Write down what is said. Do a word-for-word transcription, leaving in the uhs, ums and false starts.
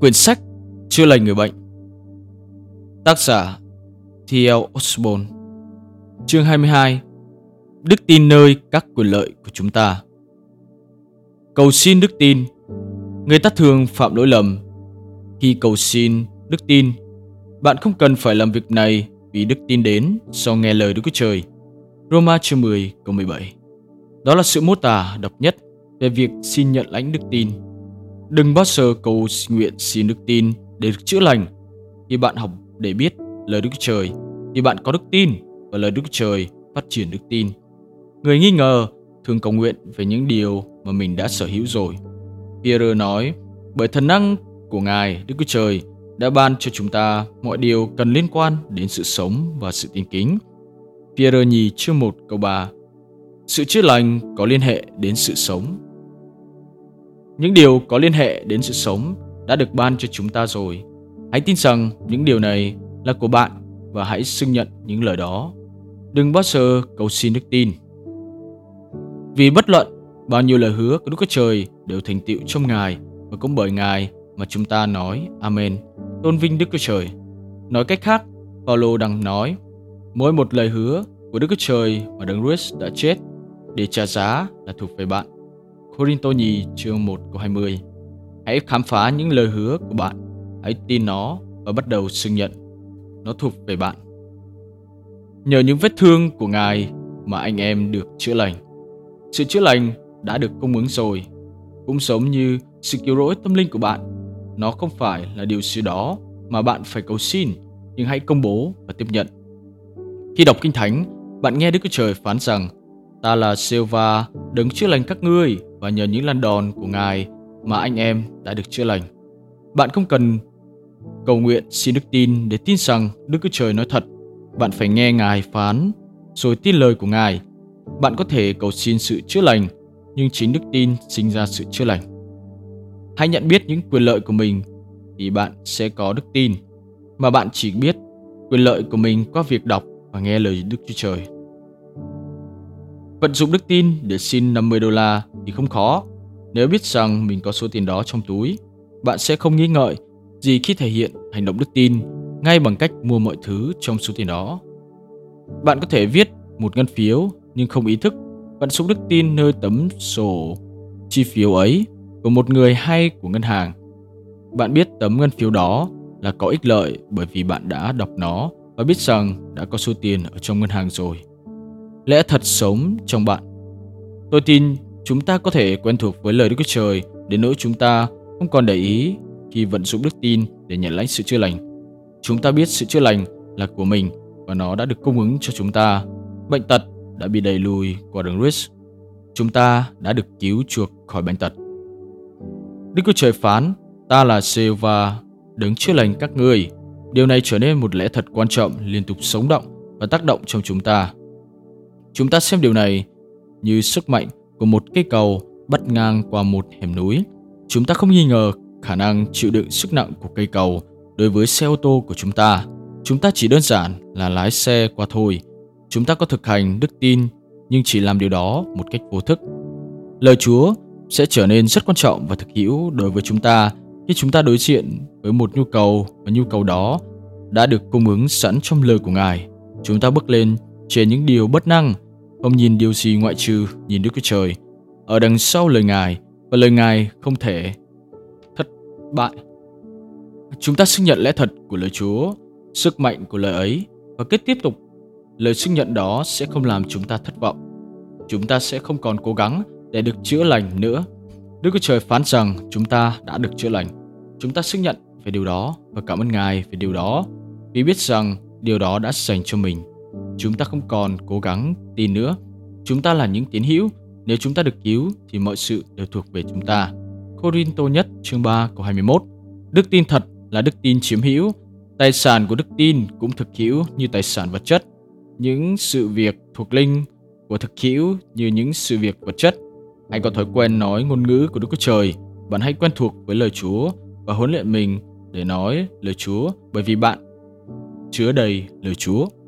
Quyển sách Chữa lành người bệnh. Tác giả T L Osborne. Chương hai mươi hai. Đức tin nơi các quyền lợi của chúng ta. Cầu xin đức tin. Người ta thường phạm lỗi lầm khi cầu xin đức tin. Bạn không cần phải làm việc này vì đức tin đến sau nghe lời Đức Chúa Trời. Roma chương mười câu mười bảy. Đó là sự mô tả độc nhất về việc xin nhận lãnh đức tin. Đừng bao giờ cầu nguyện xin đức tin để được chữa lành. Khi bạn học để biết lời Đức Chúa Trời thì bạn có đức tin và lời Đức Chúa Trời phát triển đức tin. Người nghi ngờ thường cầu nguyện về những điều mà mình đã sở hữu rồi. Pierre nói, bởi thần năng của Ngài Đức Chúa Trời đã ban cho chúng ta mọi điều cần liên quan đến sự sống và sự tin kính. Pierre nhì chương một câu ba. Sự chữa lành có liên hệ đến sự sống. Những điều có liên hệ đến sự sống đã được ban cho chúng ta rồi. Hãy tin rằng những điều này là của bạn và hãy xưng nhận những lời đó. Đừng bao giờ cầu xin đức tin. Vì bất luận bao nhiêu lời hứa của Đức Chúa Trời đều thành tựu trong Ngài, và cũng bởi Ngài mà chúng ta nói Amen, tôn vinh Đức Chúa Trời. Nói cách khác, Phaolô đang nói, mỗi một lời hứa của Đức Chúa Trời mà Đấng Christ đã chết để trả giá là thuộc về bạn. Cô-rin-tô nhì chương một câu hai mươi. Hãy khám phá những lời hứa của bạn, hãy tin nó và bắt đầu xưng nhận nó thuộc về bạn. Nhờ những vết thương của Ngài mà anh em được chữa lành. Sự chữa lành đã được cung ứng rồi. Cũng giống như sự cứu rỗi tâm linh của bạn, nó không phải là điều gì đó mà bạn phải cầu xin, nhưng hãy công bố và tiếp nhận. Khi đọc Kinh Thánh, bạn nghe Đức Chúa Trời phán rằng, ta là Giê-hô-va, đấng chữa lành các ngươi, và nhờ những lần đòn của Ngài mà anh em đã được chữa lành. Bạn không cần cầu nguyện xin đức tin để tin rằng Đức Chúa Trời nói thật. Bạn phải nghe Ngài phán rồi tin lời của Ngài. Bạn có thể cầu xin sự chữa lành, nhưng chính đức tin sinh ra sự chữa lành. Hãy nhận biết những quyền lợi của mình thì bạn sẽ có đức tin, mà bạn chỉ biết quyền lợi của mình qua việc đọc và nghe lời Đức Chúa Trời. Vận dụng đức tin để xin năm mươi đô la thì không khó. Nếu biết rằng mình có số tiền đó trong túi, bạn sẽ không nghi ngợi gì khi thể hiện hành động đức tin ngay bằng cách mua mọi thứ trong số tiền đó. Bạn có thể viết một ngân phiếu nhưng không ý thức vận dụng đức tin nơi tấm sổ chi phiếu ấy của một người hay của ngân hàng. Bạn biết tấm ngân phiếu đó là có ích lợi bởi vì bạn đã đọc nó và biết rằng đã có số tiền ở trong ngân hàng rồi. Lẽ thật sống trong bạn. Tôi tin chúng ta có thể quen thuộc với lời Đức Chúa Trời đến nỗi chúng ta không còn để ý khi vận dụng đức tin để nhận lãnh sự chữa lành. Chúng ta biết sự chữa lành là của mình và nó đã được cung ứng cho chúng ta. Bệnh tật đã bị đẩy lùi qua Đấng Christ. Chúng ta đã được cứu chuộc khỏi bệnh tật. Đức Chúa Trời phán, ta là Giê-hô-va, đấng chữa lành các ngươi. Điều này trở nên một lẽ thật quan trọng, liên tục sống động và tác động trong chúng ta. Chúng ta xem điều này như sức mạnh của một cây cầu bắt ngang qua một hẻm núi. Chúng ta không nghi ngờ khả năng chịu đựng sức nặng của cây cầu đối với xe ô tô của chúng ta. Chúng ta chỉ đơn giản là lái xe qua thôi. Chúng ta có thực hành đức tin nhưng chỉ làm điều đó một cách vô thức. Lời Chúa sẽ trở nên rất quan trọng và thực hữu đối với chúng ta khi chúng ta đối diện với một nhu cầu, và nhu cầu đó đã được cung ứng sẵn trong lời của Ngài. Chúng ta bước lên trên những điều bất năng, không nhìn điều gì ngoại trừ nhìn Đức Chúa Trời ở đằng sau lời Ngài, và lời Ngài không thể thất bại. Chúng ta xưng nhận lẽ thật của lời Chúa, sức mạnh của lời ấy, và kết tiếp tục. Lời xưng nhận đó sẽ không làm chúng ta thất vọng. Chúng ta sẽ không còn cố gắng để được chữa lành nữa. Đức Chúa Trời phán rằng chúng ta đã được chữa lành. Chúng ta xưng nhận về điều đó và cảm ơn Ngài về điều đó, vì biết rằng điều đó đã dành cho mình. Chúng ta không còn cố gắng tin nữa. Chúng ta là những tín hữu. Nếu chúng ta được cứu thì mọi sự đều thuộc về chúng ta. Cô-rin-tô nhất chương ba câu hai mươi mốt. Đức tin thật là đức tin chiếm hữu. Tài sản của đức tin cũng thực hữu như tài sản vật chất. Những sự việc thuộc linh của thực hữu như những sự việc vật chất. Hãy có thói quen nói ngôn ngữ của Đức Chúa Trời. Bạn hãy quen thuộc với lời Chúa và huấn luyện mình để nói lời Chúa, bởi vì bạn chứa đầy lời Chúa.